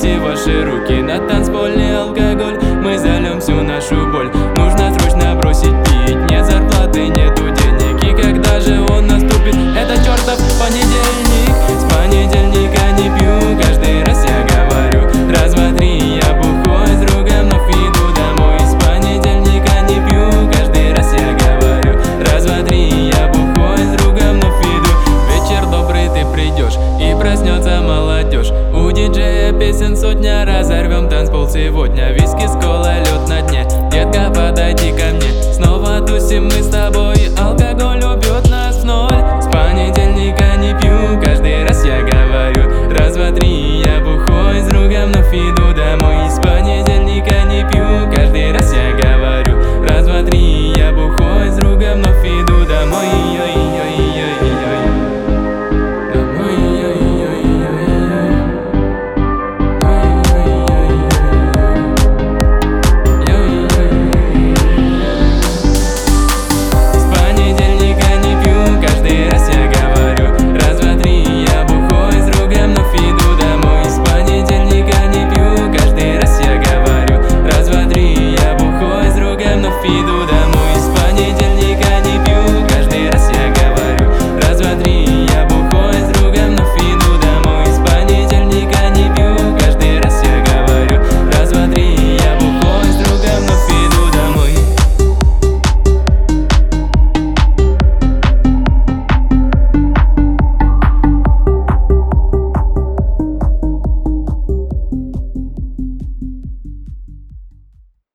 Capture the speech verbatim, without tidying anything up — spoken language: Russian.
Возьмите ваши руки на танцполе алкоголь. Мы зальем всю нашу боль. Нужно срочно бросить пить. Нет зарплаты, нету денег. И когда же он наступит? Это чертов понедельник. С понедельника не пью, каждый раз я говорю. Раз, два, три, я бухой с другом, но иду домой. С понедельника не пью, каждый раз я говорю. Раз, два, три, я бухой с другом, но иду. Вечер добрый, ты придешь, и проснется молодежь. У диджея песен сотня, разорвем танцпол сегодня. Виски с колой, лед на дне. Детка, подойди ко мне. Снова тусим мы с тобой, алкоголь убьет нас в ноль. С понедельника не пью, каждый раз я говорю. Раз, два, три, я бухой с другом, но иду